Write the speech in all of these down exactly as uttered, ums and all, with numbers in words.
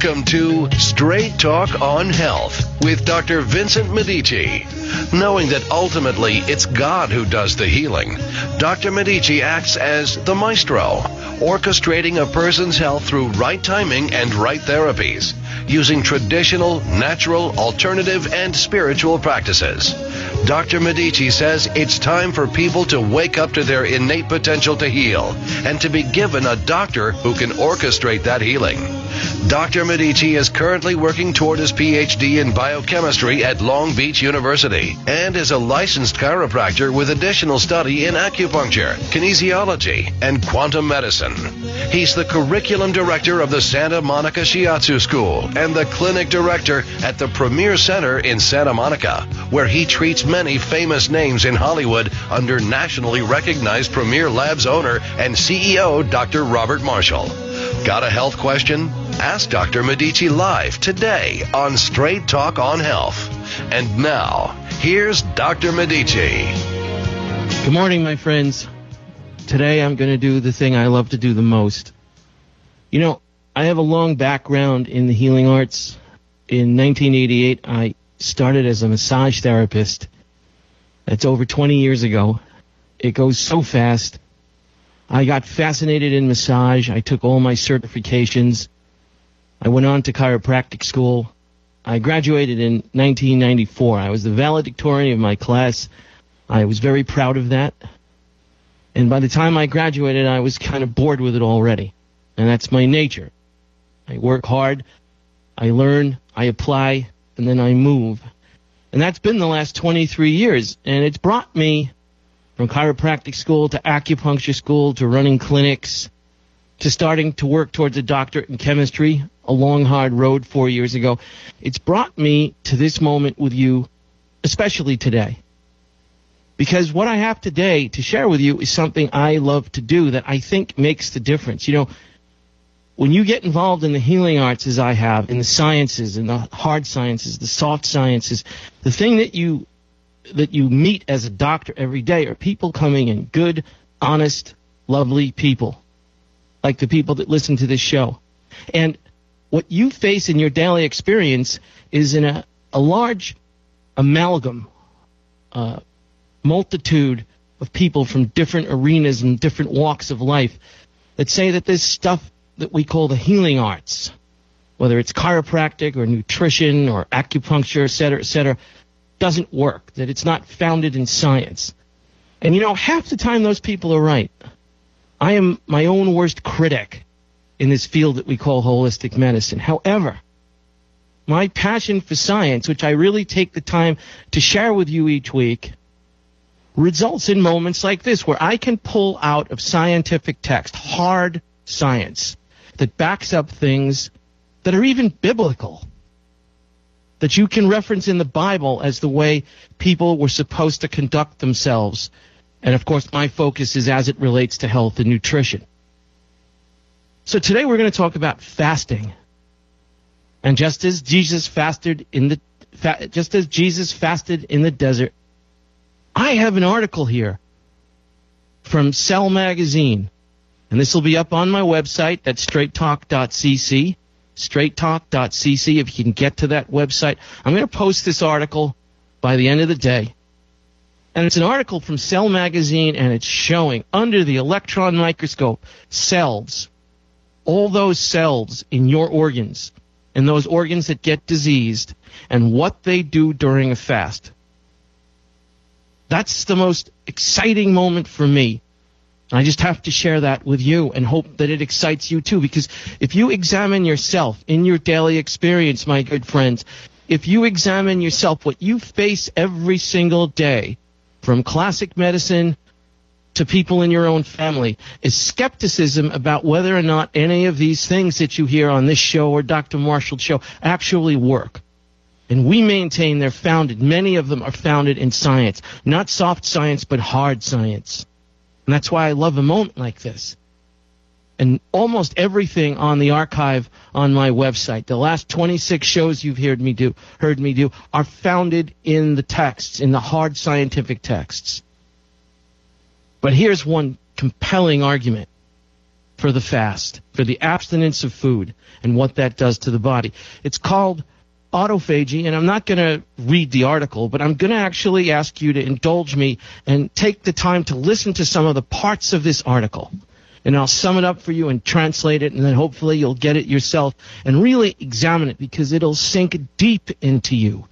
Welcome to Straight Talk on Health with Doctor Vincent Medici. Knowing that ultimately it's God who does the healing, Doctor Medici acts as the maestro, orchestrating a person's health through right timing and right therapies, using traditional, natural, alternative, and spiritual practices. Doctor Medici says it's time for people to wake up to their innate potential to heal and to be given a doctor who can orchestrate that healing. Doctor Medici is currently working toward his P H D in biochemistry at Long Beach University and is a licensed chiropractor with additional study in acupuncture, kinesiology, and quantum medicine. He's the curriculum director of the Santa Monica Shiatsu School and the clinic director at the Premier Center in Santa Monica, where he treats many famous names in Hollywood under nationally recognized Premier Labs owner and C E O Doctor Robert Marshall. Got a health question? Ask Doctor Medici live today on Straight Talk on Health. And now, here's Doctor Medici. Good morning, my friends. Today I'm going to do the thing I love to do the most. You know, I have a long background in the healing arts. In nineteen eighty-eight, I started as a massage therapist. That's over twenty years ago. It goes so fast. I got fascinated in massage. I took all my certifications. I went on to chiropractic school. I graduated in nineteen ninety-four. I was the valedictorian of my class. I was very proud of that. And by the time I graduated, I was kind of bored with it already. And that's my nature. I work hard, I learn, I apply, and then I move. And that's been the last twenty-three years. And it's brought me from chiropractic school to acupuncture school to running clinics to starting to work towards a doctorate in chemistry, a long, hard road four years ago. It's brought me to this moment with you, especially today. Because what I have today to share with you is something I love to do that I think makes the difference. You know, when you get involved in the healing arts as I have, in the sciences, in the hard sciences, the soft sciences, the thing that you that you meet as a doctor every day are people coming in, good, honest, lovely people, like the people that listen to this show. And what you face in your daily experience is in a, a large amalgam, uh, multitude of people from different arenas and different walks of life that say that this stuff that we call the healing arts, whether it's chiropractic or nutrition or acupuncture, et cetera, et cetera, doesn't work, that it's not founded in science. And, you know, half the time those people are right. I am my own worst critic in this field that we call holistic medicine. However, my passion for science, which I really take the time to share with you each week, results in moments like this where I can pull out of scientific text, hard science, that backs up things that are even biblical, that you can reference in the Bible as the way people were supposed to conduct themselves. And, of course, my focus is as it relates to health and nutrition. So today we're going to talk about fasting. And just as Jesus fasted in the fa- just as Jesus fasted in the desert, I have an article here from Cell Magazine. And this will be up on my website. That's straight talk dot c c. straight talk dot c c. If you can get to that website, I'm going to post this article by the end of the day. And it's an article from Cell Magazine, and it's showing under the electron microscope cells, all those cells in your organs, and those organs that get diseased, and what they do during a fast. That's the most exciting moment for me. I just have to share that with you and hope that it excites you too, because if you examine yourself in your daily experience, my good friends, if you examine yourself, what you face every single day, from classic medicine to people in your own family, is skepticism about whether or not any of these things that you hear on this show or Doctor Marshall's show actually work. And we maintain they're founded, many of them are founded in science, not soft science, but hard science. And that's why I love a moment like this. And almost everything on the archive on my website, the last twenty-six shows you've heard me do, heard me do, are founded in the texts, in the hard scientific texts. But here's one compelling argument for the fast, for the abstinence of food, and what that does to the body. It's called autophagy, and I'm not going to read the article, but I'm going to actually ask you to indulge me and take the time to listen to some of the parts of this article. And I'll sum it up for you and translate it, and then hopefully you'll get it yourself and really examine it, because it'll sink deep into you.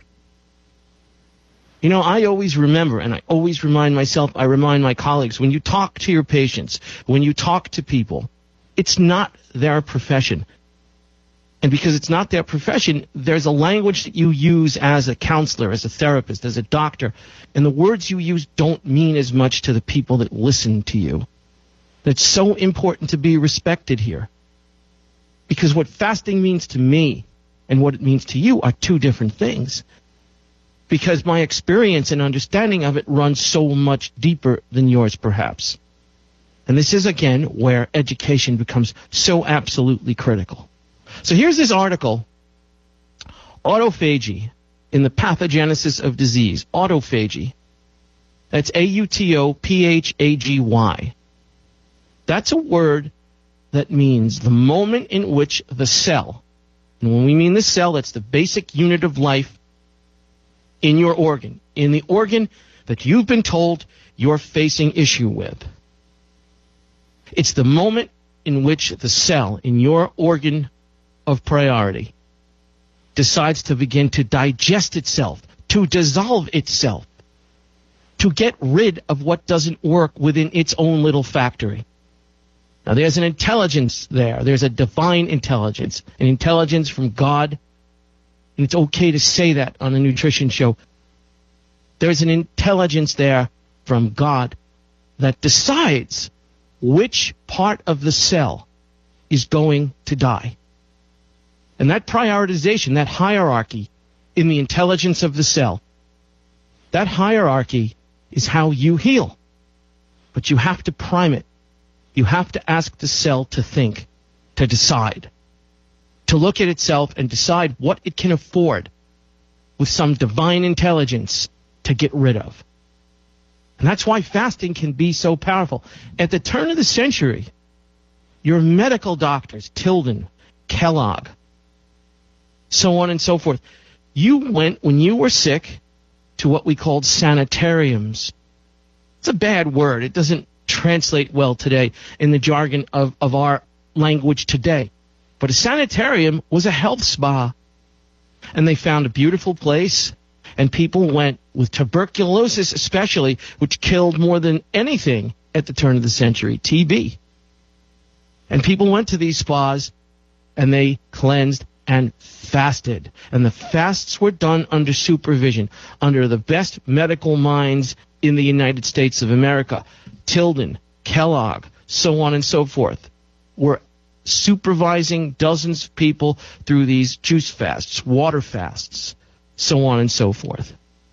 You know, I always remember, and I always remind myself, I remind my colleagues, when you talk to your patients, when you talk to people, it's not their profession. And because it's not their profession, there's a language that you use as a counselor, as a therapist, as a doctor, and the words you use don't mean as much to the people that listen to you. It's so important to be respected here. Because what fasting means to me and what it means to you are two different things. Because my experience and understanding of it runs so much deeper than yours, perhaps. And this is, again, where education becomes so absolutely critical. So here's this article, Autophagy in the Pathogenesis of Disease. Autophagy. That's A U T O P H A G Y. That's a word that means the moment in which the cell, and when we mean the cell, that's the basic unit of life in your organ, in the organ that you've been told you're facing issue with. It's the moment in which the cell in your organ of priority decides to begin to digest itself, to dissolve itself, to get rid of what doesn't work within its own little factory. Now, there's an intelligence there. There's a divine intelligence, an intelligence from God. And it's okay to say that on a nutrition show. There's an intelligence there from God that decides which part of the cell is going to die. And that prioritization, that hierarchy in the intelligence of the cell, that hierarchy is how you heal. But you have to prime it. You have to ask the cell to think, to decide, to look at itself and decide what it can afford with some divine intelligence to get rid of. And that's why fasting can be so powerful. At the turn of the century, your medical doctors, Tilden, Kellogg, so on and so forth, you went, when you were sick, to what we called sanitariums. It's a bad word. It doesn't translate well today in the jargon of, of our language today. But a sanitarium was a health spa. And they found a beautiful place, and people went with tuberculosis especially, which killed more than anything at the turn of the century, T B. And people went to these spas, and they cleansed and fasted. And the fasts were done under supervision, under the best medical minds in the United States of America. Tilden, Kellogg, so on and so forth, were supervising dozens of people through these juice fasts, water fasts, so on and so forth.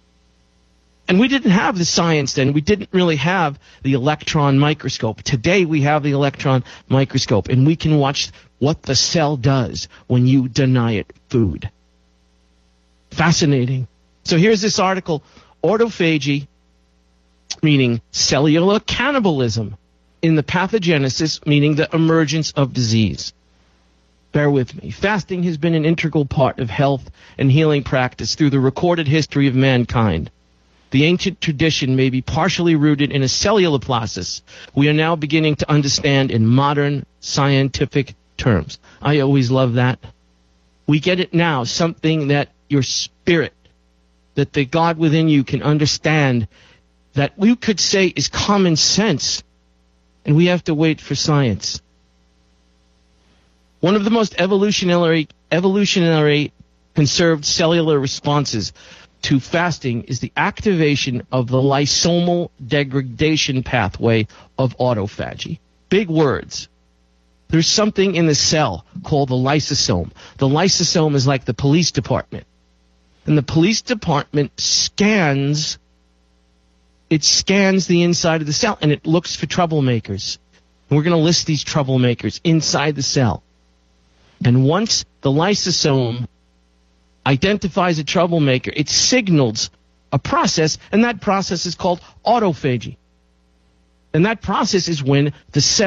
And we didn't have the science then. We didn't really have the electron microscope. Today we have the electron microscope, and we can watch what the cell does when you deny it food. Fascinating. So here's this article, Autophagy, meaning cellular cannibalism, in the pathogenesis, meaning the emergence of disease. Bear with me. Fasting has been an integral part of health and healing practice through the recorded history of mankind. The ancient tradition may be partially rooted in a cellular process we are now beginning to understand in modern scientific terms. I always love that. We get it now, something that your spirit, that the God within you can understand, that we could say is common sense, and we have to wait for science. One of the most evolutionary, evolutionary conserved cellular responses to fasting is the activation of the lysosomal degradation pathway of autophagy. Big words. There's something in the cell called the lysosome. The lysosome is like the police department. And the police department scans, it scans the inside of the cell, and it looks for troublemakers. And we're going to list these troublemakers inside the cell. And once the lysosome identifies a troublemaker, it signals a process, and that process is called autophagy. And that process is when the cell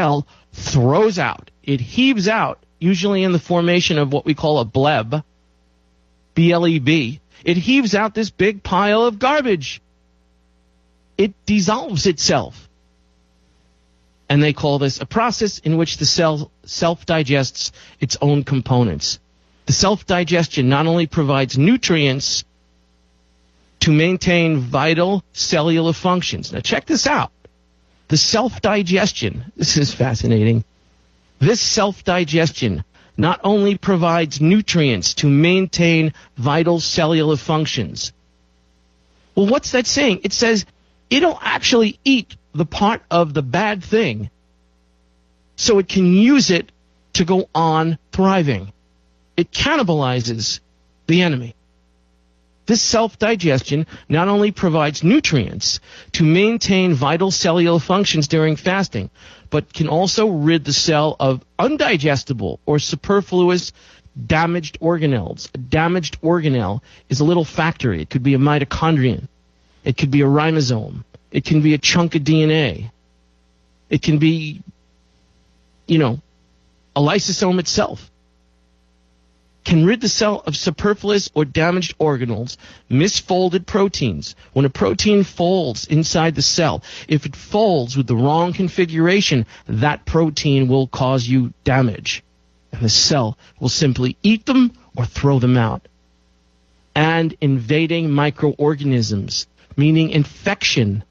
throws out, it heaves out, usually in the formation of what we call a bleb, B L E B. It heaves out this big pile of garbage. It dissolves itself. And they call this a process in which the cell self-digests its own components. The self-digestion not only provides nutrients to maintain vital cellular functions. Now check this out. The self-digestion, this is fascinating. This self-digestion not only provides nutrients to maintain vital cellular functions. Well, what's that saying? It says it'll actually eat the part of the bad thing so it can use it to go on thriving. It cannibalizes the enemy. This self-digestion not only provides nutrients to maintain vital cellular functions during fasting, but can also rid the cell of undigestible or superfluous damaged organelles. A damaged organelle is a little factory. It could be a mitochondrion. It could be a ribosome. It can be a chunk of D N A. It can be, you know, a lysosome itself. Can rid the cell of superfluous or damaged organelles, misfolded proteins. When a protein folds inside the cell, if it folds with the wrong configuration, that protein will cause you damage. And the cell will simply eat them or throw them out. And invading microorganisms, meaning infection.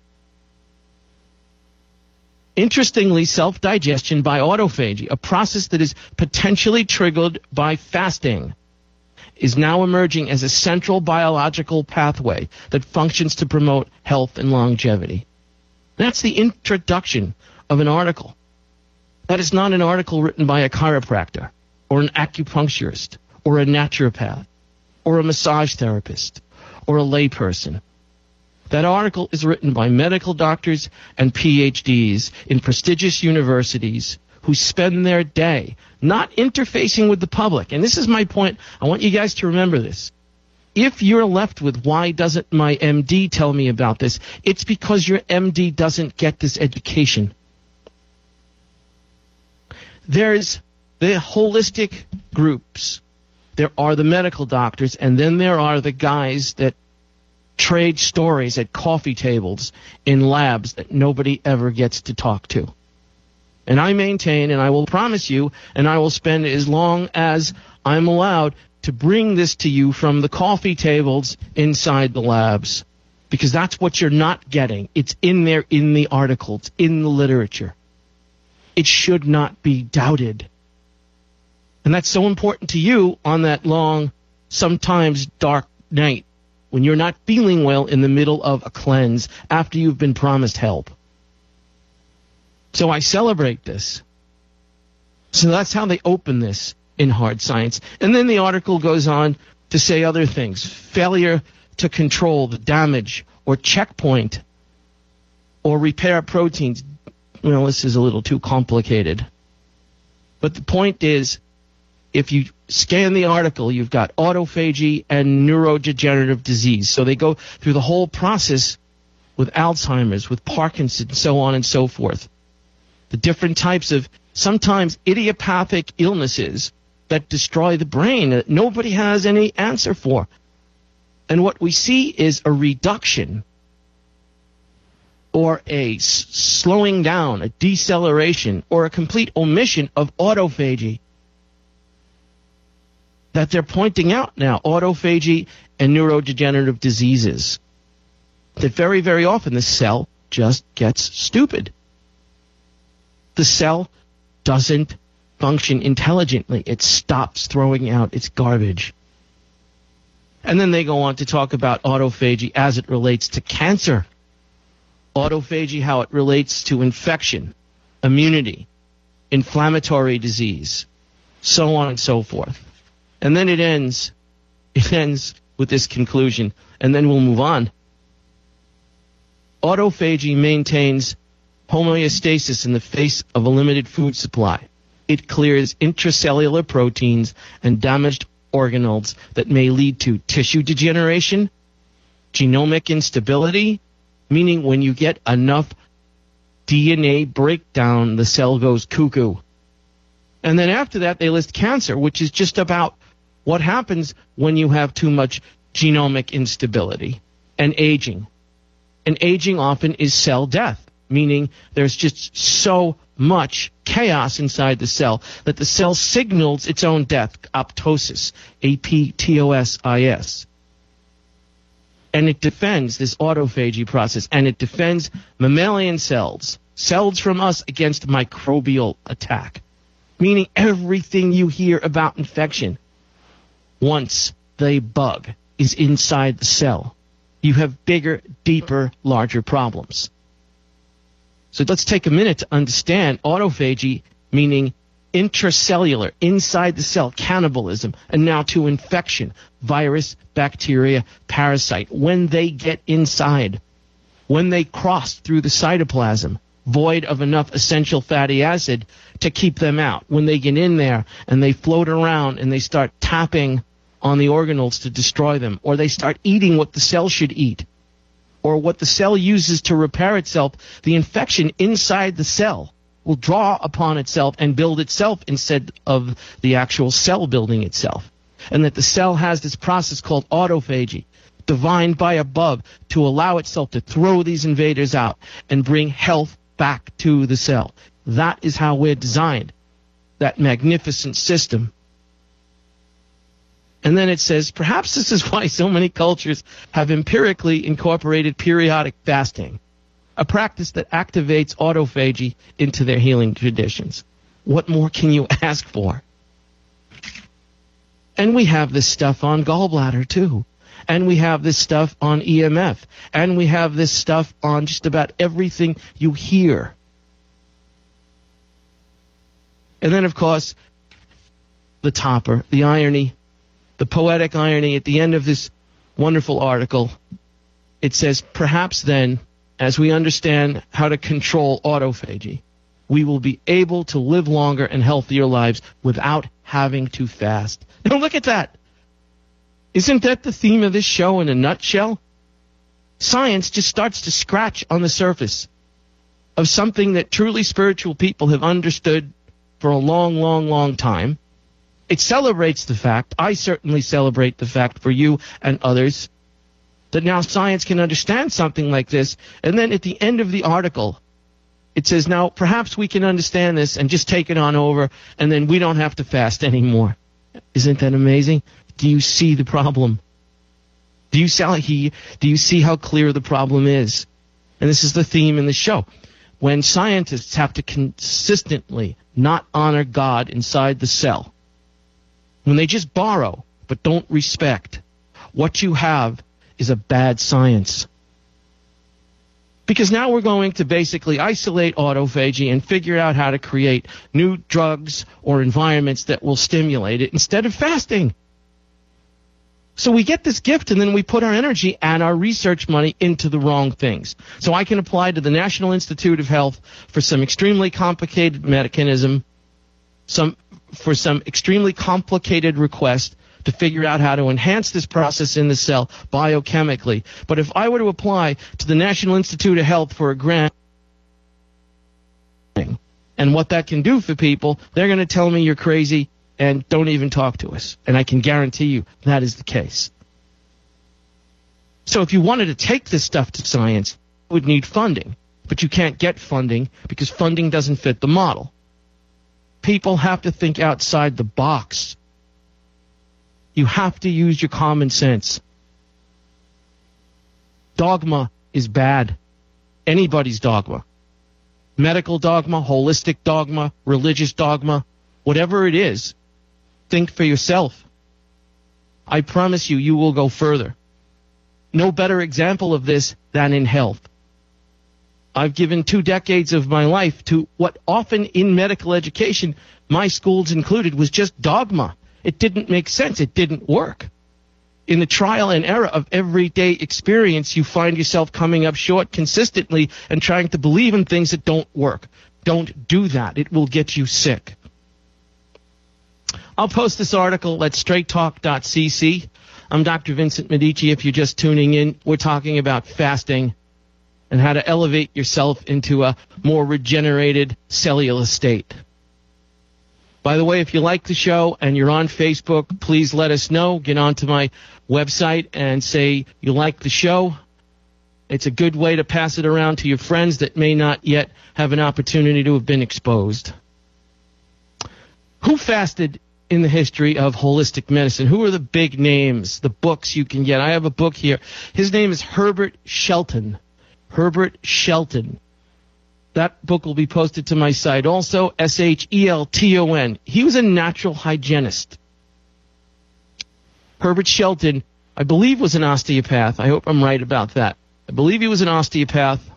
Interestingly, self-digestion by autophagy, a process that is potentially triggered by fasting, is now emerging as a central biological pathway that functions to promote health and longevity. That's the introduction of an article. That is not an article written by a chiropractor or an acupuncturist or a naturopath or a massage therapist or a layperson. That article is written by medical doctors and P H Ds in prestigious universities who spend their day not interfacing with the public. And this is my point. I want you guys to remember this. If you're left with, why doesn't my M D tell me about this? It's because your M D doesn't get this education. There's the holistic groups. There are the medical doctors, and then there are the guys that trade stories at coffee tables in labs that nobody ever gets to talk to. And I maintain, and I will promise you, and I will spend as long as I'm allowed to bring this to you from the coffee tables inside the labs, because that's what you're not getting. It's in there in the articles, in the literature. It should not be doubted. And that's so important to you on that long, sometimes dark night, when you're not feeling well in the middle of a cleanse after you've been promised help. So I celebrate this. So that's how they open this in Hard Science. And then the article goes on to say other things. Failure to control the damage or checkpoint or repair proteins. Well, this is a little too complicated. But the point is, if you scan the article, you've got autophagy and neurodegenerative disease. So they go through the whole process with Alzheimer's, with Parkinson's, so on and so forth. The different types of sometimes idiopathic illnesses that destroy the brain that nobody has any answer for. And what we see is a reduction or a s- slowing down, a deceleration, or a complete omission of autophagy that they're pointing out now, autophagy and neurodegenerative diseases. That very, very often the cell just gets stupid. The cell doesn't function intelligently. It stops throwing out its garbage. And then they go on to talk about autophagy as it relates to cancer. Autophagy, how it relates to infection, immunity, inflammatory disease, so on and so forth. And then it ends, it ends with this conclusion, and then we'll move on. Autophagy maintains homeostasis in the face of a limited food supply. It clears intracellular proteins and damaged organelles that may lead to tissue degeneration, genomic instability, meaning when you get enough D N A breakdown, the cell goes cuckoo. And then after that, they list cancer, which is just about what happens when you have too much genomic instability and aging. And aging often is cell death, meaning there's just so much chaos inside the cell that the cell signals its own death, apoptosis, A P T O S I S. And it defends this autophagy process, and it defends mammalian cells, cells from us against microbial attack, meaning everything you hear about infection, once the bug is inside the cell, you have bigger, deeper, larger problems. So let's take a minute to understand autophagy, meaning intracellular, inside the cell, cannibalism, and now to infection, virus, bacteria, parasite. When they get inside, when they cross through the cytoplasm, void of enough essential fatty acid to keep them out, when they get in there and they float around and they start tapping on the organelles to destroy them, or they start eating what the cell should eat, or what the cell uses to repair itself, the infection inside the cell will draw upon itself and build itself instead of the actual cell building itself. And that the cell has this process called autophagy, divined by above, to allow itself to throw these invaders out and bring health back to the cell. That is how we're designed, that magnificent system. And then it says, perhaps this is why so many cultures have empirically incorporated periodic fasting, a practice that activates autophagy into their healing traditions. What more can you ask for? And we have this stuff on gallbladder too. And we have this stuff on E M F. And we have this stuff on just about everything you hear. And then, of course, the topper, the irony, the poetic irony at the end of this wonderful article. It says, perhaps then, as we understand how to control autophagy, we will be able to live longer and healthier lives without having to fast. Now look at that. Isn't that the theme of this show in a nutshell? Science just starts to scratch on the surface of something that truly spiritual people have understood for a long, long, long time. It celebrates the fact, I certainly celebrate the fact for you and others, that now science can understand something like this. And then at the end of the article, it says, now perhaps we can understand this and just take it on over, and then we don't have to fast anymore. Isn't that amazing? Do you see the problem? Do you see, do you see how clear the problem is? And this is the theme in the show. When scientists have to consistently not honor God inside the cell, when they just borrow but don't respect, what you have is a bad science. Because now we're going to basically isolate autophagy and figure out how to create new drugs or environments that will stimulate it instead of fasting. So we get this gift and then we put our energy and our research money into the wrong things. So I can apply to the National Institute of Health for some extremely complicated mechanism, some for some extremely complicated request to figure out how to enhance this process in the cell biochemically. But if I were to apply to the National Institute of Health for a grant, and what that can do for people, they're going to tell me you're crazy and don't even talk to us. And I can guarantee you that is the case. So if you wanted to take this stuff to science, you would need funding. But you can't get funding because funding doesn't fit the model. People have to think outside the box. You have to use your common sense. Dogma is bad. Anybody's dogma. Medical dogma, holistic dogma, religious dogma, whatever it is, think for yourself. I promise you, you will go further. No better example of this than in health. I've given two decades of my life to what often in medical education, my schools included, was just dogma. It didn't make sense. It didn't work. In the trial and error of everyday experience, you find yourself coming up short consistently and trying to believe in things that don't work. Don't do that. It will get you sick. I'll post this article at straight talk dot c c. I'm Doctor Vincent Medici. If you're just tuning in, we're talking about fasting. and how to elevate yourself into a more regenerated cellular state. By the way, if you like the show and you're on Facebook, please let us know. Get onto my website and say you like the show. It's a good way to pass it around to your friends that may not yet have an opportunity to have been exposed. Who fasted in the history of holistic medicine? Who are the big names, the books you can get? I have a book here. His name is Herbert Shelton. Herbert Shelton. That book will be posted to my site also, S H E L T O N. He was a natural hygienist. Herbert Shelton, I believe, was an osteopath. I hope I'm right about that. I believe he was an osteopath.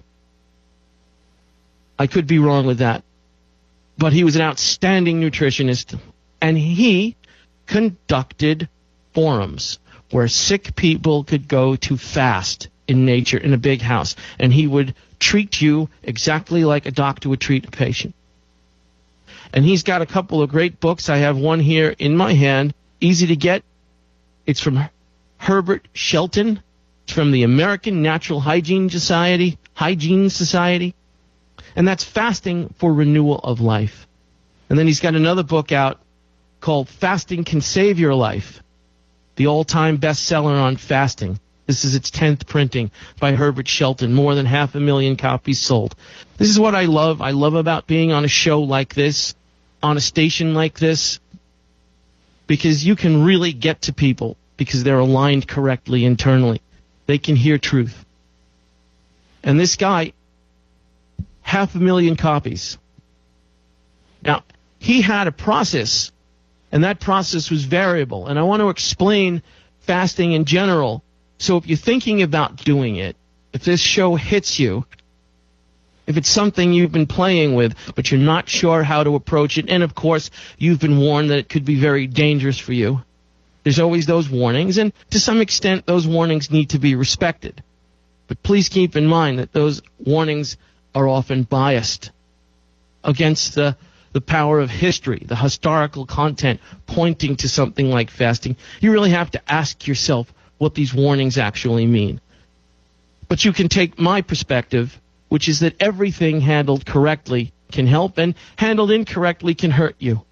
I could be wrong with that. But he was an outstanding nutritionist, and he conducted forums where sick people could go to fast in nature in a big house, and he would treat you exactly like a doctor would treat a patient. And he's got a couple of great books. I have one here in my hand, easy to get. It's from Herbert Shelton. It's from the American Natural Hygiene Society, Hygiene Society. And that's Fasting for Renewal of Life. And then he's got another book out called Fasting Can Save Your Life, the all-time bestseller on fasting. This is its tenth printing by Herbert Shelton, more than half a million copies sold. This is what I love. I love about being on a show like this, on a station like this, because you can really get to people because they're aligned correctly internally. They can hear truth. And this guy, half a million copies. Now, he had a process, and that process was variable. And I want to explain fasting in general. So if you're thinking about doing it, if this show hits you, if it's something you've been playing with, but you're not sure how to approach it, and of course, you've been warned that it could be very dangerous for you, there's always those warnings, and to some extent, those warnings need to be respected. But please keep in mind that those warnings are often biased against the, the power of history, the historical content pointing to something like fasting. You really have to ask yourself what these warnings actually mean. But you can take my perspective, which is that everything handled correctly can help, and handled incorrectly can hurt you.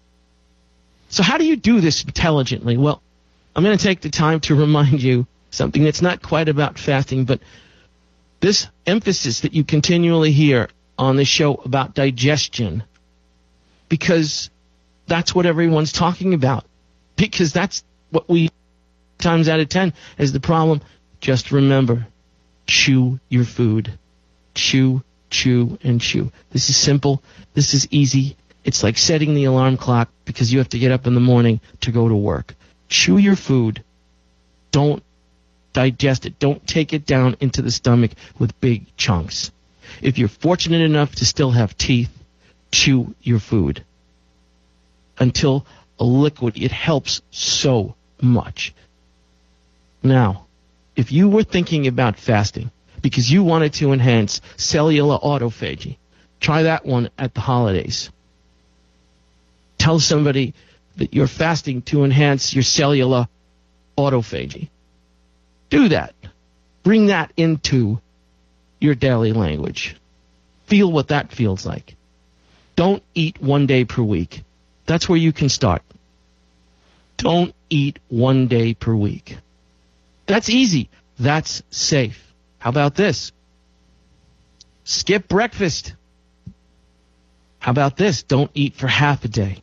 So how do you do this intelligently? Well, I'm going to take the time to remind you something that's not quite about fasting, but this emphasis that you continually hear on this show about digestion, because that's what everyone's talking about, because that's what we times out of ten is the problem. Just remember, chew your food. Chew, chew, and chew. This is simple. This is easy. It's like setting the alarm clock because you have to get up in the morning to go to work. Chew your food. Don't digest it. Don't take it down into the stomach with big chunks. If you're fortunate enough to still have teeth, chew your food until a liquid. It helps so much. Now, if you were thinking about fasting because you wanted to enhance cellular autophagy, try that one at the holidays. Tell somebody that you're fasting to enhance your cellular autophagy. Do that. Bring that into your daily language. Feel what that feels like. Don't eat one day per week. That's where you can start. Don't eat one day per week. That's easy. That's safe. How about this? Skip breakfast. How about this? Don't eat for half a day.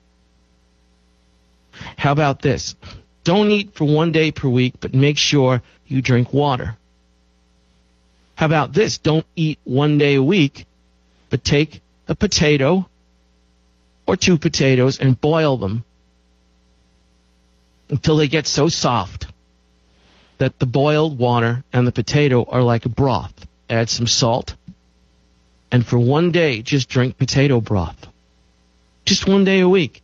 How about this? Don't eat for one day per week, but make sure you drink water. How about this? Don't eat one day a week, but take a potato or two potatoes and boil them until they get so soft that the boiled water and the potato are like a broth. Add some salt, and for one day, just drink potato broth. Just one day a week.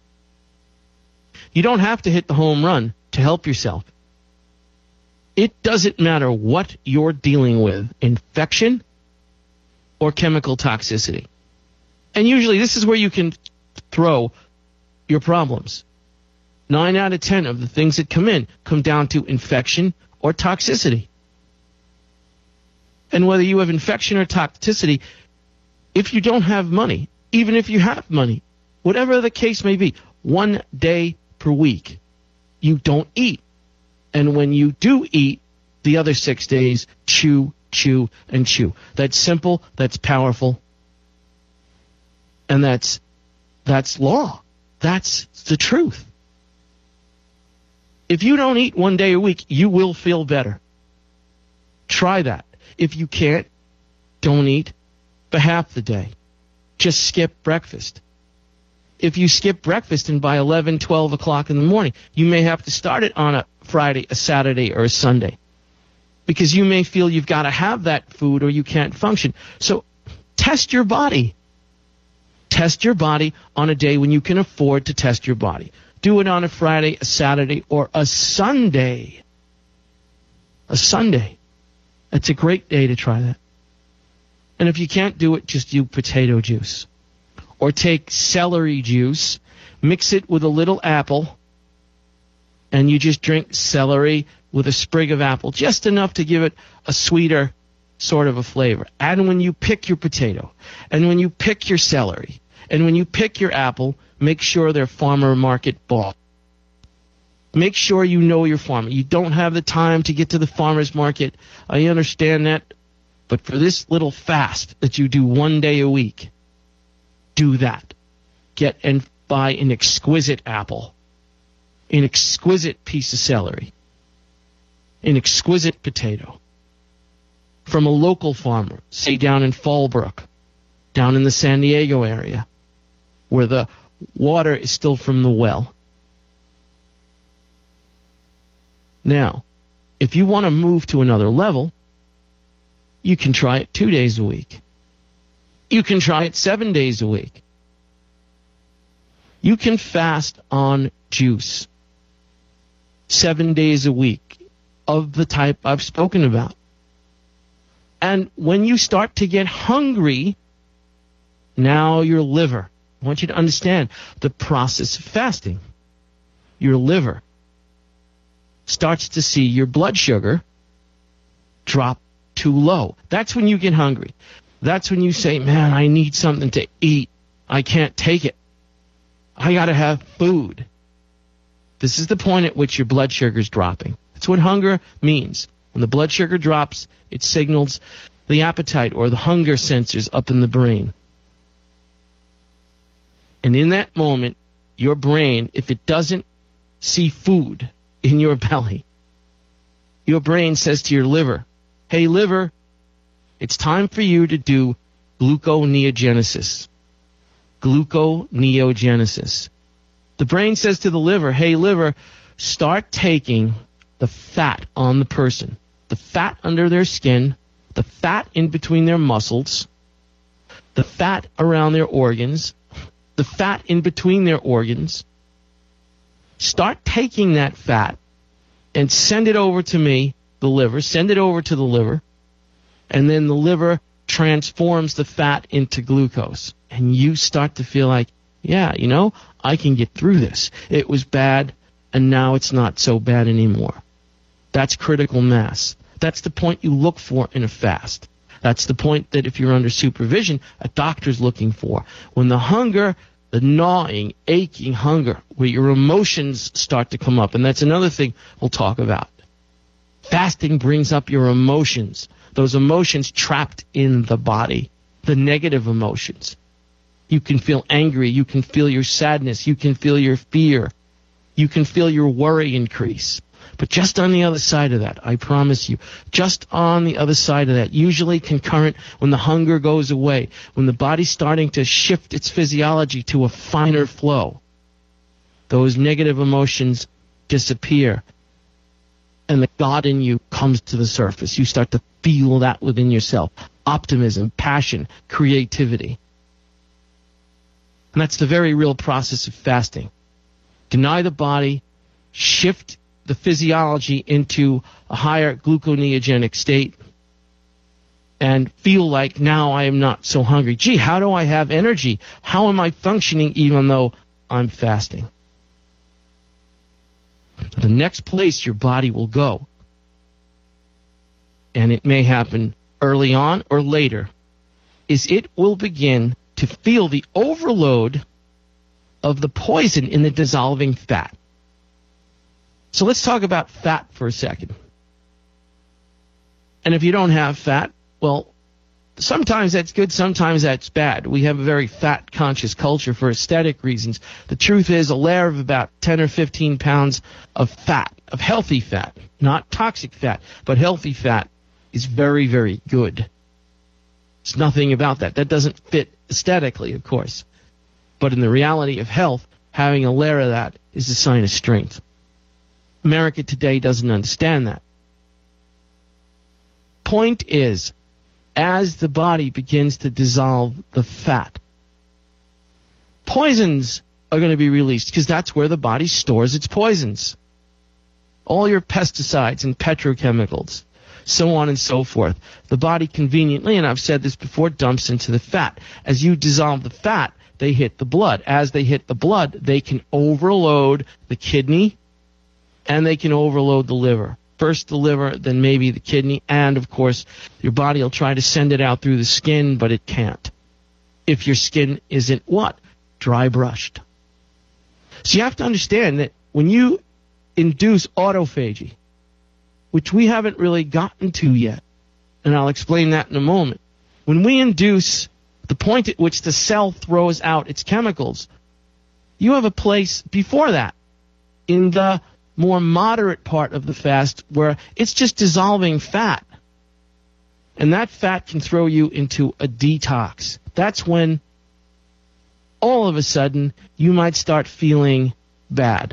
You don't have to hit the home run to help yourself. It doesn't matter what you're dealing with, infection or chemical toxicity. And usually this is where you can throw your problems. Nine out of ten of the things that come in come down to infection or toxicity. And whether you have infection or toxicity, if you don't have money, even if you have money, whatever the case may be, one day per week, you don't eat. And when you do eat, the other six days, chew, chew, and chew. That's simple, that's powerful, and that's that's law. That's the truth. If you don't eat one day a week, you will feel better. Try that. If you can't, don't eat for half the day. Just skip breakfast. If you skip breakfast and by eleven, twelve o'clock in the morning, you may have to start it on a Friday, a Saturday, or a Sunday, because you may feel you've got to have that food or you can't function. So test your body. Test your body on a day when you can afford to test your body. Do it on a Friday, a Saturday, or a Sunday. A Sunday. That's a great day to try that. And if you can't do it, just do potato juice. Or take celery juice, mix it with a little apple, and you just drink celery with a sprig of apple, just enough to give it a sweeter sort of a flavor. And when you pick your potato, and when you pick your celery, and when you pick your apple, make sure they're farmer market bought. Make sure you know your farmer. You don't have the time to get to the farmer's market. I understand that. But for this little fast that you do one day a week, do that. Get and buy an exquisite apple, an exquisite piece of celery, an exquisite potato from a local farmer, say down in Fallbrook, down in the San Diego area, where the water is still from the well. Now, if you want to move to another level, you can try it two days a week. You can try it seven days a week. You can fast on juice seven days a week of the type I've spoken about. And when you start to get hungry, now your liver, I want you to understand the process of fasting. Your liver starts to see your blood sugar drop too low. That's when you get hungry. That's when you say, man, I need something to eat. I can't take it. I got to have food. This is the point at which your blood sugar is dropping. That's what hunger means. When the blood sugar drops, it signals the appetite or the hunger sensors up in the brain. And in that moment, your brain, if it doesn't see food in your belly, your brain says to your liver, hey, liver, it's time for you to do gluconeogenesis. Gluconeogenesis. The brain says to the liver, hey, liver, start taking the fat on the person, the fat under their skin, the fat in between their muscles, the fat around their organs, the fat in between their organs. Start taking that fat and send it over to me, the liver, send it over to the liver, and then the liver transforms the fat into glucose. And you start to feel like, yeah, you know, I can get through this. It was bad, and now it's not so bad anymore. That's critical mass. That's the point you look for in a fast. That's the point that if you're under supervision, a doctor's looking for. When the hunger, the gnawing, aching hunger, where your emotions start to come up, and that's another thing we'll talk about. Fasting brings up your emotions, those emotions trapped in the body, the negative emotions. You can feel angry. You can feel your sadness. You can feel your fear. You can feel your worry increase. But just on the other side of that, I promise you, just on the other side of that, usually concurrent when the hunger goes away, when the body's starting to shift its physiology to a finer flow, those negative emotions disappear. And the God in you comes to the surface. You start to feel that within yourself. Optimism, passion, creativity. And that's the very real process of fasting. Deny the body, shift the physiology into a higher gluconeogenic state, and feel like now I am not so hungry. Gee, how do I have energy? How am I functioning even though I'm fasting? The next place your body will go, and it may happen early on or later, is it will begin to feel the overload of the poison in the dissolving fat. So let's talk about fat for a second. And if you don't have fat, well, sometimes that's good, sometimes that's bad. We have a very fat-conscious culture for aesthetic reasons. The truth is a layer of about ten or fifteen pounds of fat, of healthy fat, not toxic fat, but healthy fat is very, very good. There's nothing about that. That doesn't fit aesthetically, of course. But in the reality of health, having a layer of that is a sign of strength. America today doesn't understand that. Point is, as the body begins to dissolve the fat, poisons are going to be released because that's where the body stores its poisons. All your pesticides and petrochemicals, so on and so forth. The body conveniently, and I've said this before, dumps into the fat. As you dissolve the fat, they hit the blood. As they hit the blood, they can overload the kidney and they can overload the liver. First the liver, then maybe the kidney, and of course your body will try to send it out through the skin, but it can't. If your skin isn't what? Dry brushed. So you have to understand that when you induce autophagy, which we haven't really gotten to yet, and I'll explain that in a moment. When we induce the point at which the cell throws out its chemicals, you have a place before that in the more moderate part of the fast where it's just dissolving fat. And that fat can throw you into a detox. That's when all of a sudden you might start feeling bad.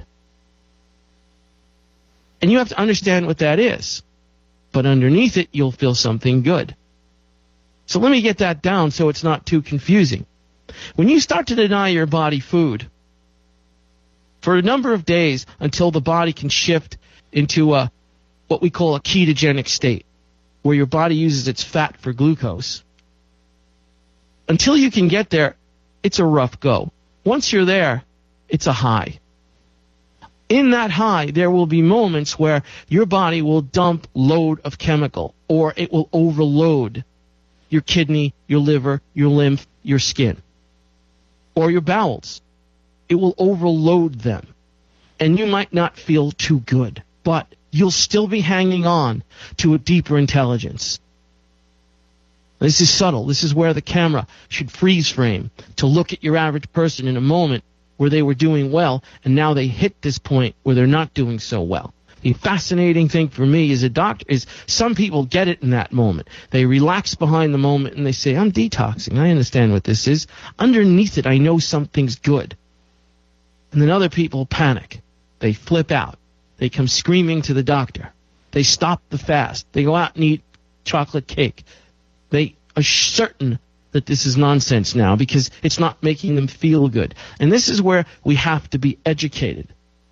And you have to understand what that is. But underneath it, you'll feel something good. So let me get that down so it's not too confusing. When you start to deny your body food for a number of days until the body can shift into a what we call a ketogenic state, where your body uses its fat for glucose, until you can get there, it's a rough go. Once you're there, it's a high. In that high, there will be moments where your body will dump load of chemical, or it will overload your kidney, your liver, your lymph, your skin, or your bowels. It will overload them. And you might not feel too good, but you'll still be hanging on to a deeper intelligence. This is subtle. This is where the camera should freeze frame to look at your average person in a moment where they were doing well, and now they hit this point where they're not doing so well. The fascinating thing for me as a doctor is some people get it in that moment. They relax behind the moment and they say, I'm detoxing. I understand what this is. Underneath it, I know something's good. And then other people panic. They flip out. They come screaming to the doctor. They stop the fast. They go out and eat chocolate cake. They are certain that this is nonsense now because it's not making them feel good. And this is where we have to be educated.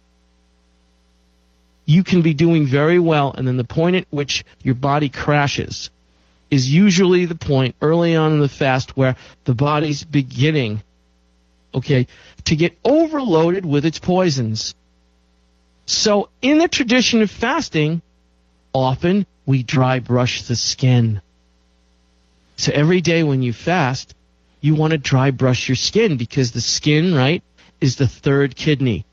You can be doing very well, and then the point at which your body crashes is usually the point early on in the fast where the body's beginning, okay, to get overloaded with its poisons. So in the tradition of fasting, often we dry brush the skin. So every day when you fast, you want to dry brush your skin because the skin, right, is the third kidney.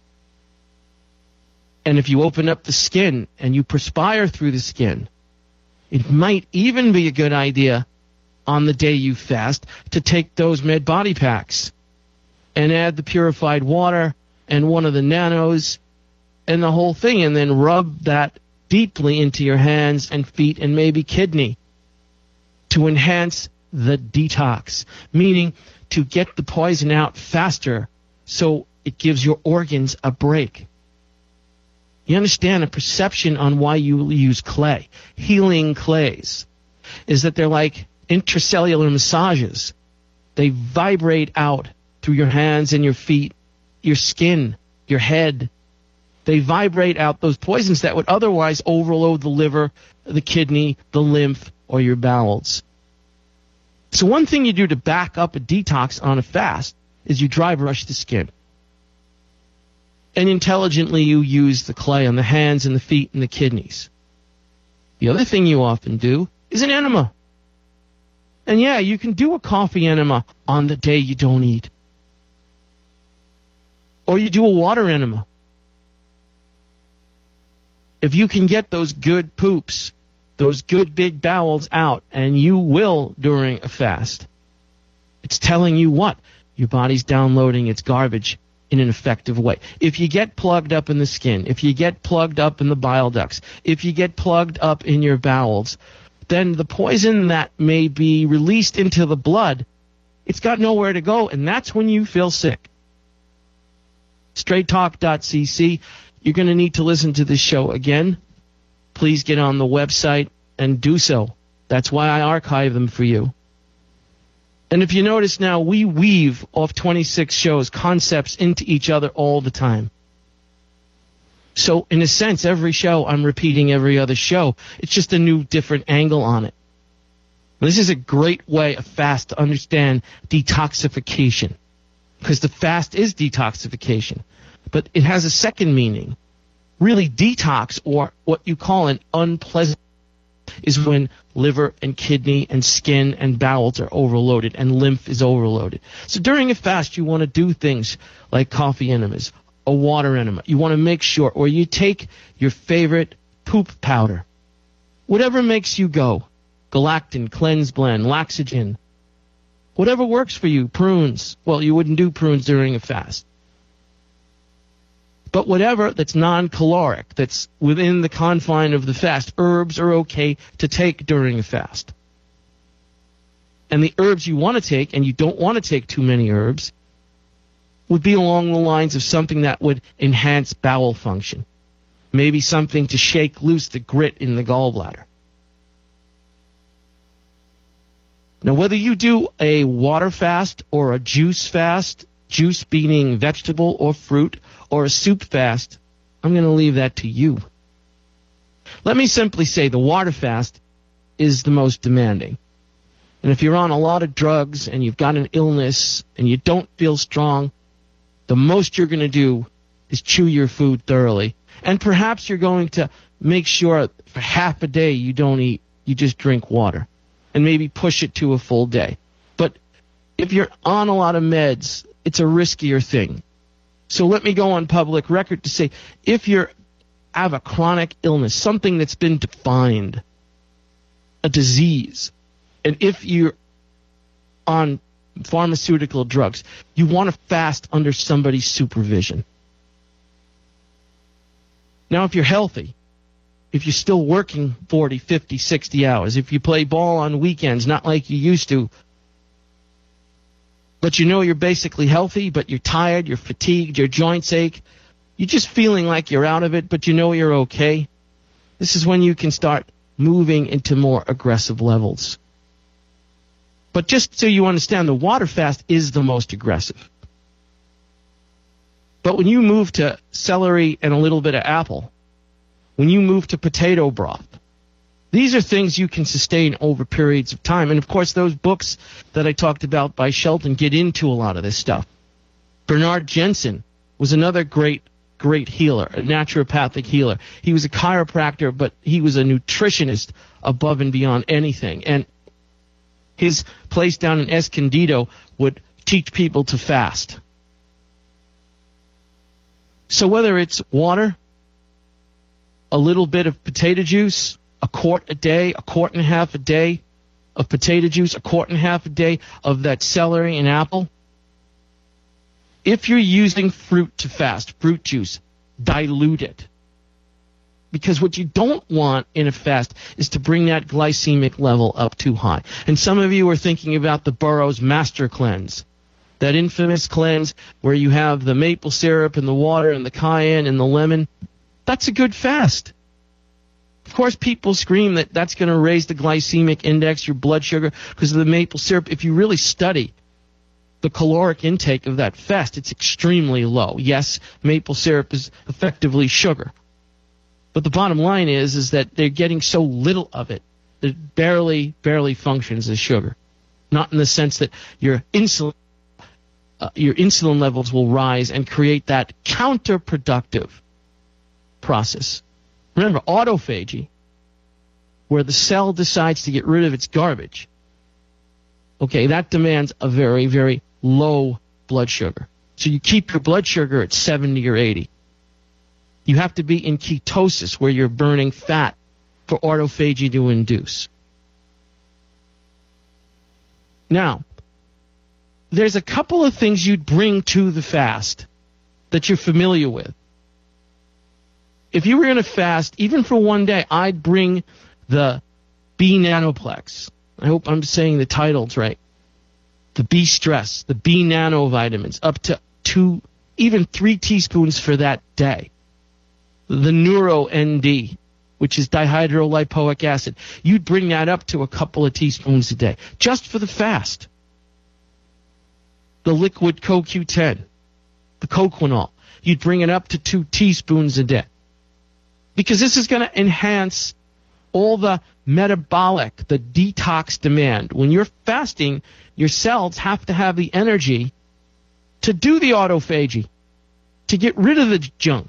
And if you open up the skin and you perspire through the skin, it might even be a good idea on the day you fast to take those Med Body Packs and add the purified water and one of the nanos and the whole thing, and then rub that deeply into your hands and feet and maybe kidney to enhance the detox, meaning to get the poison out faster so it gives your organs a break. You understand a perception on why you use clay. Healing clays is that they're like intracellular massages. They vibrate out through your hands and your feet, your skin, your head. They vibrate out those poisons that would otherwise overload the liver, the kidney, the lymph, or your bowels. So one thing you do to back up a detox on a fast is you dry brush the skin. And intelligently you use the clay on the hands and the feet and the kidneys. The other thing you often do is an enema. And yeah, you can do a coffee enema on the day you don't eat. Or you do a water enema. If you can get those good poops, those good big bowels out, and you will during a fast, it's telling you what? Your body's downloading its garbage in an effective way. If you get plugged up in the skin, if you get plugged up in the bile ducts, if you get plugged up in your bowels, then the poison that may be released into the blood, it's got nowhere to go, and that's when you feel sick. straight talk dot c c. You're going to need to listen to this show again. Please get on the website and do so. That's why I archive them for you. And if you notice now, we weave off twenty-six shows, concepts into each other all the time. So in a sense, every show I'm repeating every other show. It's just a new, different angle on it. This is a great way, a fast, to understand detoxification. Because the fast is detoxification. But it has a second meaning. Really, detox, or what you call an unpleasant, is when liver and kidney and skin and bowels are overloaded and lymph is overloaded. So during a fast, you want to do things like coffee enemas, a water enema. You want to make sure, or you take your favorite poop powder, whatever makes you go, Galactin, Cleanse Blend, Laxogen, whatever works for you, prunes. Well, you wouldn't do prunes during a fast. But whatever that's non-caloric, that's within the confine of the fast, herbs are okay to take during a fast. And the herbs you want to take, and you don't want to take too many herbs, would be along the lines of something that would enhance bowel function. Maybe something to shake loose the grit in the gallbladder. Now, whether you do a water fast or a juice fast, juice meaning vegetable or fruit, or a soup fast, I'm going to leave that to you. Let me simply say the water fast is the most demanding. And if you're on a lot of drugs and you've got an illness and you don't feel strong, the most you're going to do is chew your food thoroughly. And perhaps you're going to make sure for half a day you don't eat, you just drink water. And maybe push it to a full day. But if you're on a lot of meds, it's a riskier thing. So let me go on public record to say, if you have a chronic illness, something that's been defined, a disease, and if you're on pharmaceutical drugs, you want to fast under somebody's supervision. Now, if you're healthy, if you're still working forty, fifty, sixty hours, if you play ball on weekends, not like you used to, but you know you're basically healthy, but you're tired, you're fatigued, your joints ache, you're just feeling like you're out of it, but you know you're okay, this is when you can start moving into more aggressive levels. But just so you understand, the water fast is the most aggressive. But when you move to celery and a little bit of apple, when you move to potato broth, these are things you can sustain over periods of time. And, of course, those books that I talked about by Shelton get into a lot of this stuff. Bernard Jensen was another great, great healer, a naturopathic healer. He was a chiropractor, but he was a nutritionist above and beyond anything. And his place down in Escondido would teach people to fast. So whether it's water, a little bit of potato juice, a quart a day, a quart and a half a day of potato juice, a quart and a half a day of that celery and apple. If you're using fruit to fast, fruit juice, dilute it. Because what you don't want in a fast is to bring that glycemic level up too high. And some of you are thinking about the Burroughs Master Cleanse, that infamous cleanse where you have the maple syrup and the water and the cayenne and the lemon. That's a good fast. Of course, people scream that that's going to raise the glycemic index, your blood sugar, because of the maple syrup. If you really study the caloric intake of that fast, it's extremely low. Yes, maple syrup is effectively sugar. But the bottom line is, is that they're getting so little of it that it barely, barely functions as sugar. Not in the sense that your insulin, uh, your insulin levels will rise and create that counterproductive process. Remember, autophagy, where the cell decides to get rid of its garbage, Okay, that demands a very, very low blood sugar. So you keep your blood sugar at seventy or eighty. You have to be in ketosis, where you're burning fat for autophagy to induce. Now, there's a couple of things you'd bring to the fast that you're familiar with. If you were going to fast, even for one day, I'd bring the B Nanoplex. I hope I'm saying the titles right. The B Stress, the B Nano vitamins, up to two, even three teaspoons for that day. The Neuro N D, which is dihydrolipoic acid. You'd bring that up to a couple of teaspoons a day, just for the fast. The liquid C O Q ten, the Coquinol, you'd bring it up to two teaspoons a day. Because this is going to enhance all the metabolic, the detox demand. When you're fasting, your cells have to have the energy to do the autophagy, to get rid of the junk.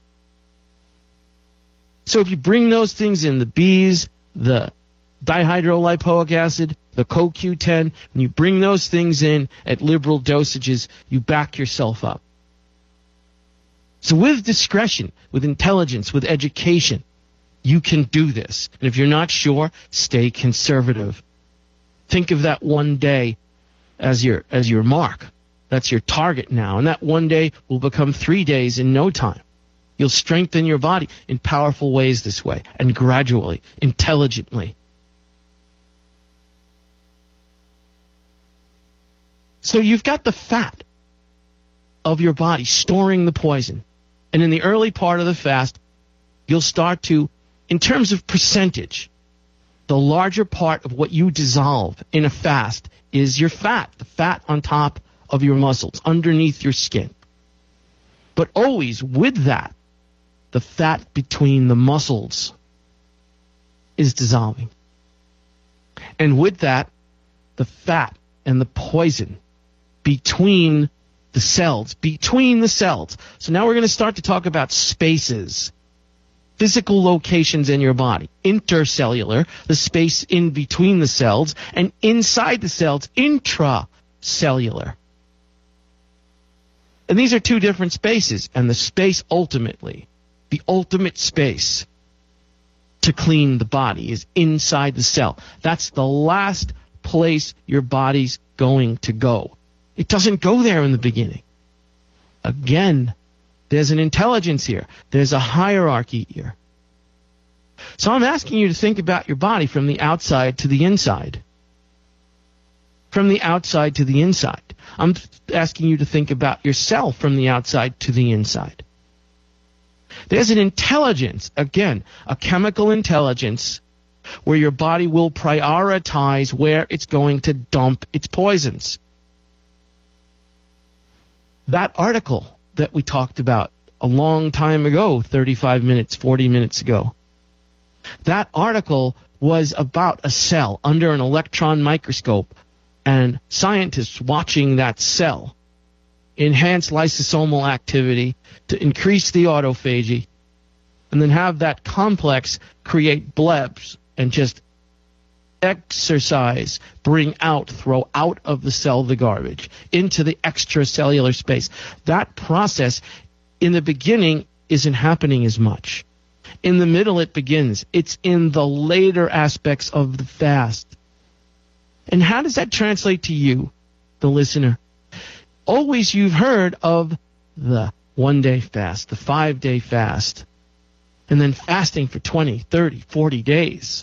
So if you bring those things in, the B's, the dihydrolipoic acid, the C O Q ten, and you bring those things in at liberal dosages, you back yourself up. So with discretion, with intelligence, with education, you can do this. And if you're not sure, stay conservative. Think of that one day as your as your mark. That's your target now. And that one day will become three days in no time. You'll strengthen your body in powerful ways this way, and gradually, intelligently. So you've got the fat of your body storing the poison. And in the early part of the fast, you'll start to, in terms of percentage, the larger part of what you dissolve in a fast is your fat, the fat on top of your muscles, underneath your skin. But always with that, the fat between the muscles is dissolving. And with that, the fat and the poison between the cells, between the cells. So now we're going to start to talk about spaces, physical locations in your body. Intercellular, the space in between the cells, and inside the cells, intracellular. And these are two different spaces, and the space ultimately, the ultimate space to clean the body is inside the cell. That's the last place your body's going to go. It doesn't go there in the beginning. Again, there's an intelligence here. There's a hierarchy here. So I'm asking you to think about your body from the outside to the inside. From the outside to the inside. I'm asking you to think about yourself from the outside to the inside. There's an intelligence, again, a chemical intelligence, where your body will prioritize where it's going to dump its poisons. That article that we talked about a long time ago, thirty-five minutes, forty minutes ago, that article was about a cell under an electron microscope, and scientists watching that cell enhance lysosomal activity to increase the autophagy, and then have that complex create blebs and just exercise, bring out, throw out of the cell the garbage into the extracellular space. That process in the beginning isn't happening as much. In the middle it begins. It's in the later aspects of the fast. And how does that translate to you, the listener? Always you've heard of the one-day fast, the five-day fast, and then fasting for twenty, thirty, forty days.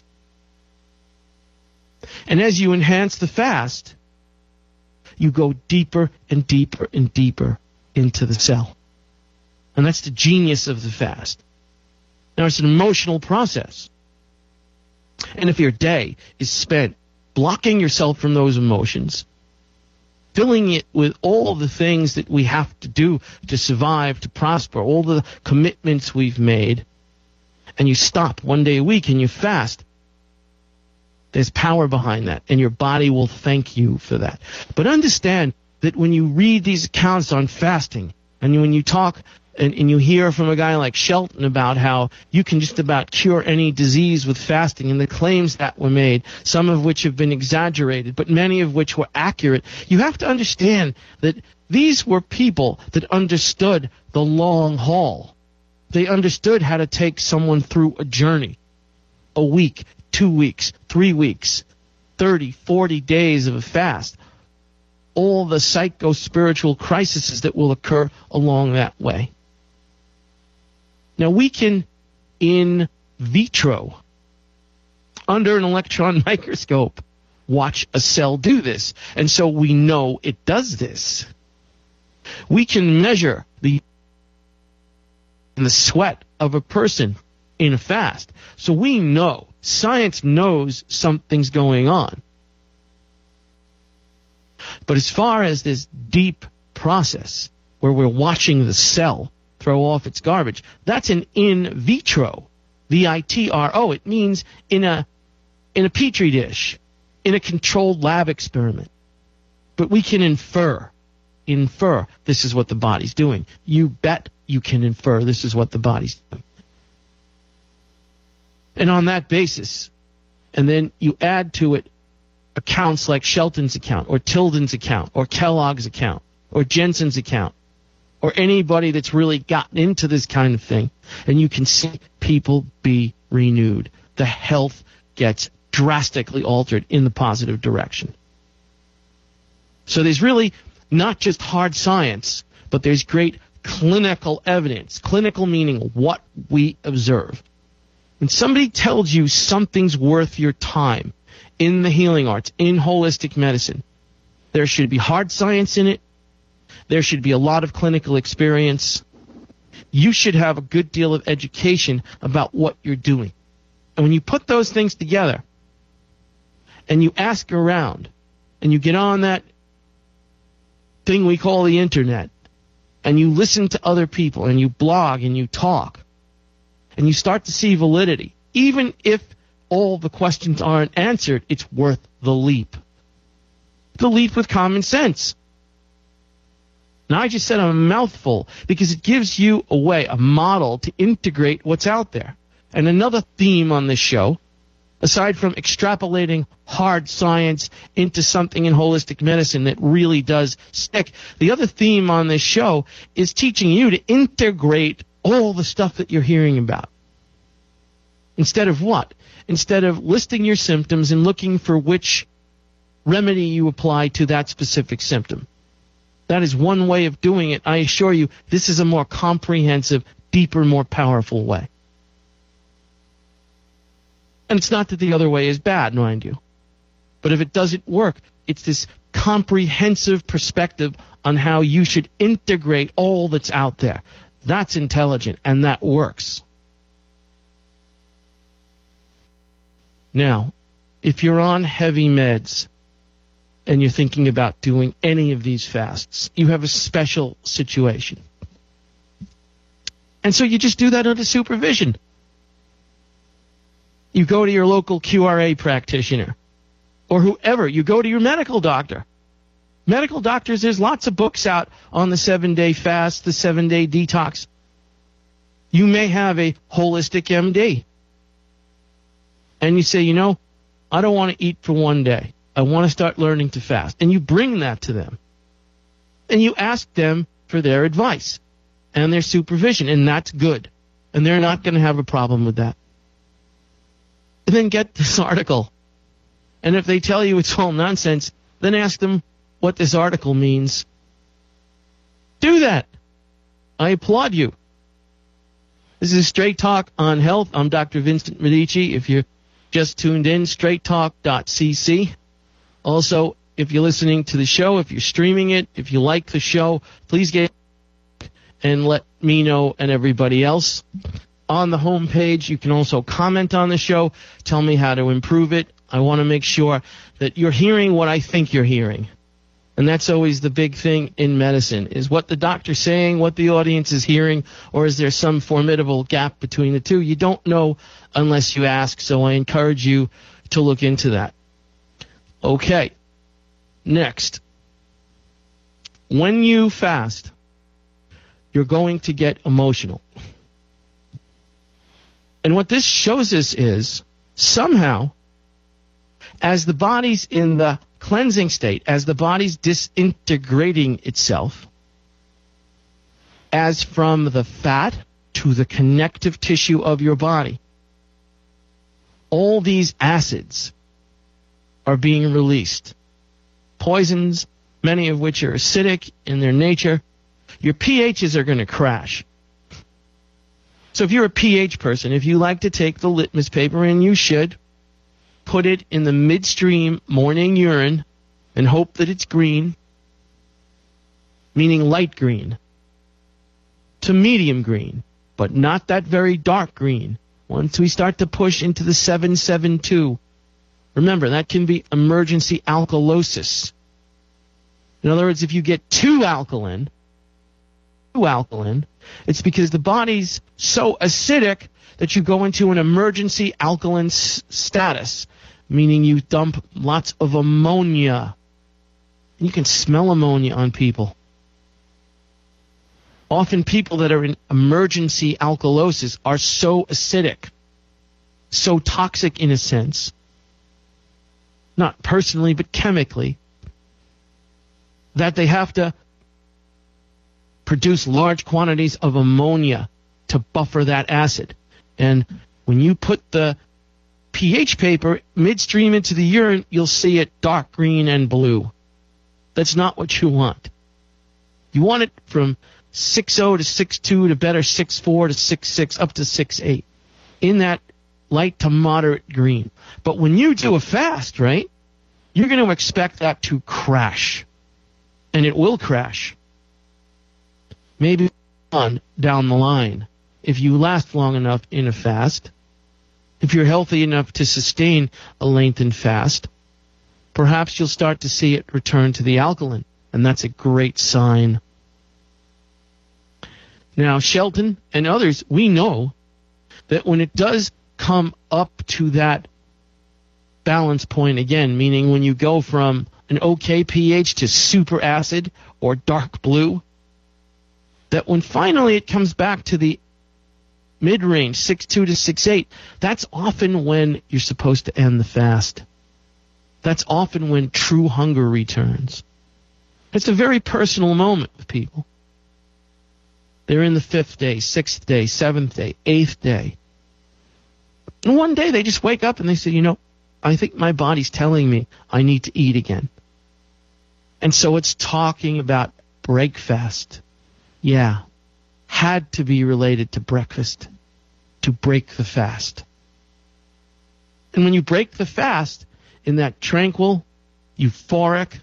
And as you enhance the fast, you go deeper and deeper and deeper into the cell. And that's the genius of the fast. Now, it's an emotional process. And if your day is spent blocking yourself from those emotions, filling it with all the things that we have to do to survive, to prosper, all the commitments we've made, and you stop one day a week and you fast, there's power behind that, and your body will thank you for that. But understand that when you read these accounts on fasting, and when you talk And, and you hear from a guy like Shelton about how you can just about cure any disease with fasting, and the claims that were made, some of which have been exaggerated, but many of which were accurate. You have to understand that these were people that understood the long haul. They understood how to take someone through a journey, a week, two weeks, three weeks, thirty, forty days of a fast, all the psycho-spiritual crises that will occur along that way. Now, we can, in vitro, under an electron microscope, watch a cell do this. And so we know it does this. We can measure the, the sweat of a person in a fast. So we know, science knows something's going on. But as far as this deep process where we're watching the cell throw off its garbage, that's an in vitro, V I T R O. It means in a in a petri dish, in a controlled lab experiment. But we can infer, infer this is what the body's doing. You bet you can infer this is what the body's doing. And on that basis, and then you add to it accounts like Shelton's account, or Tilden's account, or Kellogg's account, or Jensen's account, or anybody that's really gotten into this kind of thing, and you can see people be renewed. The health gets drastically altered in the positive direction. So there's really not just hard science, but there's great clinical evidence. Clinical meaning what we observe. When somebody tells you something's worth your time in the healing arts, in holistic medicine, there should be hard science in it. There should be a lot of clinical experience. You should have a good deal of education about what you're doing. And when you put those things together and you ask around and you get on that thing we call the internet and you listen to other people and you blog and you talk and you start to see validity, even if all the questions aren't answered, it's worth the leap. The leap with common sense. Now, I just said a mouthful because it gives you a way, a model to integrate what's out there. And another theme on this show, aside from extrapolating hard science into something in holistic medicine that really does stick, the other theme on this show is teaching you to integrate all the stuff that you're hearing about. Instead of what? Instead of listing your symptoms and looking for which remedy you apply to that specific symptom. That is one way of doing it. I assure you, this is a more comprehensive, deeper, more powerful way. And it's not that the other way is bad, mind you. But if it doesn't work, it's this comprehensive perspective on how you should integrate all that's out there. That's intelligent, and that works. Now, if you're on heavy meds and you're thinking about doing any of these fasts, you have a special situation. And so you just do that under supervision. You go to your local Q R A practitioner or whoever. You go to your medical doctor. Medical doctors, there's lots of books out on the seven-day fast, the seven-day detox. You may have a holistic M D. And you say, you know, I don't want to eat for one day. I want to start learning to fast. And you bring that to them. And you ask them for their advice and their supervision. And that's good. And they're not going to have a problem with that. And then get this article. And if they tell you it's all nonsense, then ask them what this article means. Do that. I applaud you. This is Straight Talk on Health. I'm Doctor Vincent Medici. If you're just tuned in, straight talk dot c c. Also, if you're listening to the show, if you're streaming it, if you like the show, please get and let me know and everybody else. On the home page, you can also comment on the show. Tell me how to improve it. I want to make sure that you're hearing what I think you're hearing. And that's always the big thing in medicine, is what the doctor's saying, what the audience is hearing, or is there some formidable gap between the two? You don't know unless you ask, so I encourage you to look into that. Okay, next. When you fast, you're going to get emotional. And what this shows us is, somehow, as the body's in the cleansing state, as the body's disintegrating itself, as from the fat to the connective tissue of your body, all these acids are being released. Poisons, many of which are acidic in their nature. Your pHs are going to crash. So if you're a pH person, if you like to take the litmus paper, and you should, put it in the midstream morning urine and hope that it's green, meaning light green, to medium green, but not that very dark green. Once we start to push into the seven seven two, remember, that can be emergency alkalosis. In other words, if you get too alkaline, too alkaline, it's because the body's so acidic that you go into an emergency alkaline s- status, meaning you dump lots of ammonia. And you can smell ammonia on people. Often people that are in emergency alkalosis are so acidic, so toxic in a sense, not personally but chemically, that they have to produce large quantities of ammonia to buffer that acid. And when you put the pH paper midstream into the urine, you'll see it dark green and blue. That's not what you want. You want it from six oh to six two to better six four to six six up to six eight in that light to moderate green. But when you do a fast, right, you're going to expect that to crash. And it will crash. Maybe on down the line, if you last long enough in a fast, if you're healthy enough to sustain a lengthened fast, perhaps you'll start to see it return to the alkaline, and that's a great sign. Now, Shelton and others, we know that when it does come up to that balance point again, meaning when you go from an okay pH to super acid or dark blue, that when finally it comes back to the mid-range, six two to six eight, that's often when you're supposed to end the fast. That's often when true hunger returns. It's a very personal moment with people. They're in the fifth day, sixth day, seventh day, eighth day. And one day they just wake up and they say, you know, I think my body's telling me I need to eat again. And so it's talking about break fast. Yeah, had to be related to breakfast, to break the fast. And when you break the fast in that tranquil, euphoric,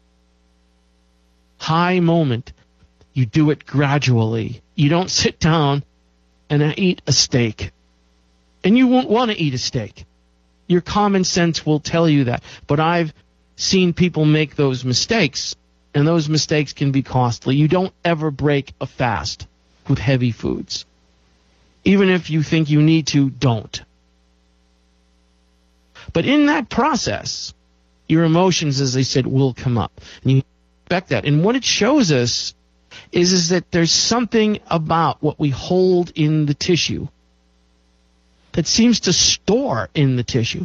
high moment, you do it gradually. You don't sit down and eat a steak. And you won't want to eat a steak. Your common sense will tell you that. But I've seen people make those mistakes, and those mistakes can be costly. You don't ever break a fast with heavy foods. Even if you think you need to, don't. But in that process, your emotions, as I said, will come up. And you expect that. And what it shows us is, is that there's something about what we hold in the tissue that seems to store in the tissue.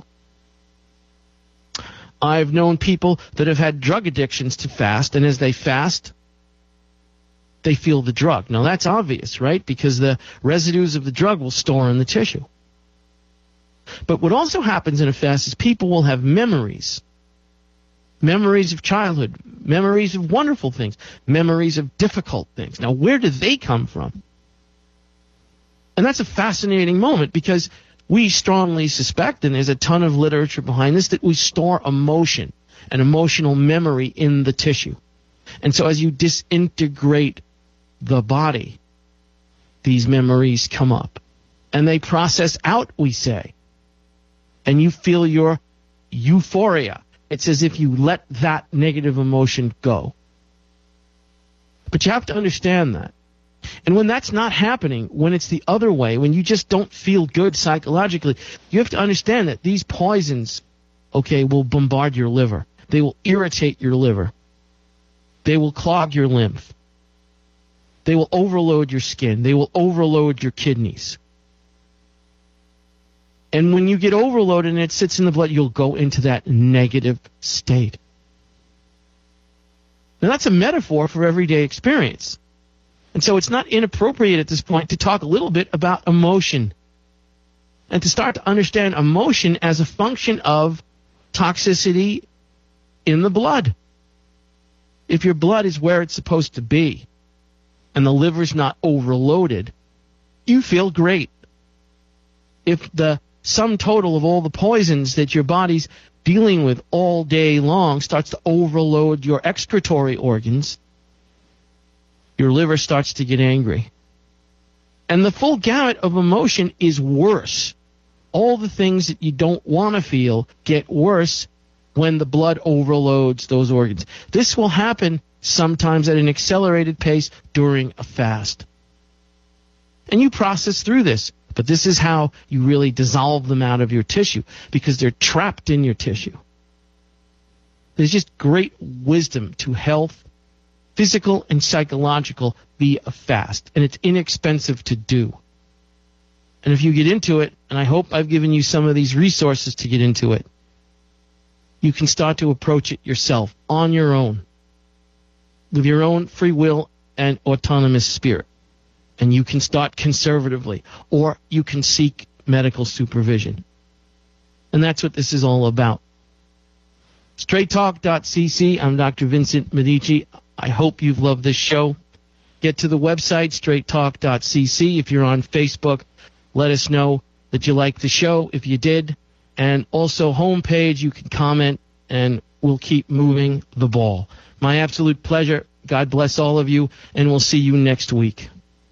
I've known people that have had drug addictions to fast, and as they fast, they feel the drug. Now, that's obvious, right? Because the residues of the drug will store in the tissue. But what also happens in a fast is people will have memories. Memories of childhood, memories of wonderful things, memories of difficult things. Now, where do they come from? And that's a fascinating moment, because we strongly suspect, and there's a ton of literature behind this, that we store emotion and emotional memory in the tissue. And so as you disintegrate the body, these memories come up. And they process out, we say. And you feel your euphoria. It's as if you let that negative emotion go. But you have to understand that. And when that's not happening, when it's the other way, when you just don't feel good psychologically, you have to understand that these poisons, okay, will bombard your liver. They will irritate your liver. They will clog your lymph. They will overload your skin. They will overload your kidneys. And when you get overloaded and it sits in the blood, you'll go into that negative state. Now, that's a metaphor for everyday experience. And so it's not inappropriate at this point to talk a little bit about emotion and to start to understand emotion as a function of toxicity in the blood. If your blood is where it's supposed to be and the liver's not overloaded, you feel great. If the sum total of all the poisons that your body's dealing with all day long starts to overload your excretory organs, your liver starts to get angry. And the full gamut of emotion is worse. All the things that you don't want to feel get worse when the blood overloads those organs. This will happen sometimes at an accelerated pace during a fast. And you process through this, but this is how you really dissolve them out of your tissue, because they're trapped in your tissue. There's just great wisdom to health, physical and psychological, via a fast, and it's inexpensive to do. And if you get into it, and I hope I've given you some of these resources to get into it, you can start to approach it yourself, on your own, with your own free will and autonomous spirit. And you can start conservatively, or you can seek medical supervision. And that's what this is all about. straight talk dot c c. I'm Doctor Vincent Medici. I hope you've loved this show. Get to the website, straight talk dot c c. If you're on Facebook, let us know that you like the show, if you did. And also, homepage, you can comment, and we'll keep moving the ball. My absolute pleasure. God bless all of you, and we'll see you next week.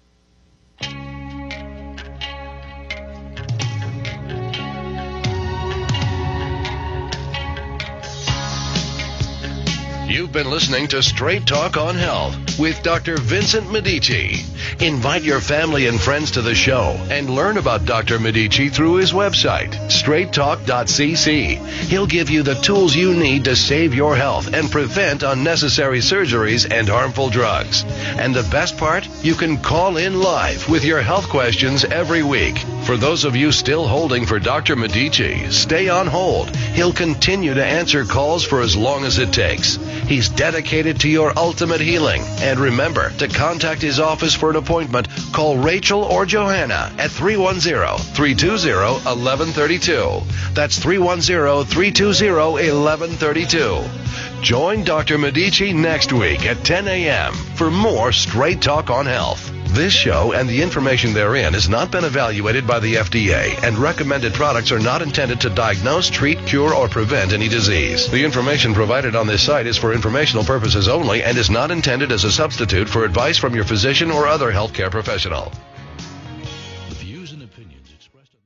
You've been listening to Straight Talk on Health with Doctor Vincent Medici. Invite your family and friends to the show and learn about Doctor Medici through his website, straight talk dot c c. He'll give you the tools you need to save your health and prevent unnecessary surgeries and harmful drugs. And the best part? You can call in live with your health questions every week. For those of you still holding for Doctor Medici, stay on hold. He'll continue to answer calls for as long as it takes. He's dedicated to your ultimate healing. And remember, to contact his office for an appointment, call Rachel or Johanna at three one zero, three two zero, one one three two. That's three one zero, three two zero, one one three two. Join Doctor Medici next week at ten a.m. for more Straight Talk on Health. This show and the information therein has not been evaluated by the F D A, and recommended products are not intended to diagnose, treat, cure, or prevent any disease. The information provided on this site is for informational purposes only and is not intended as a substitute for advice from your physician or other healthcare professional. The views and opinions expressed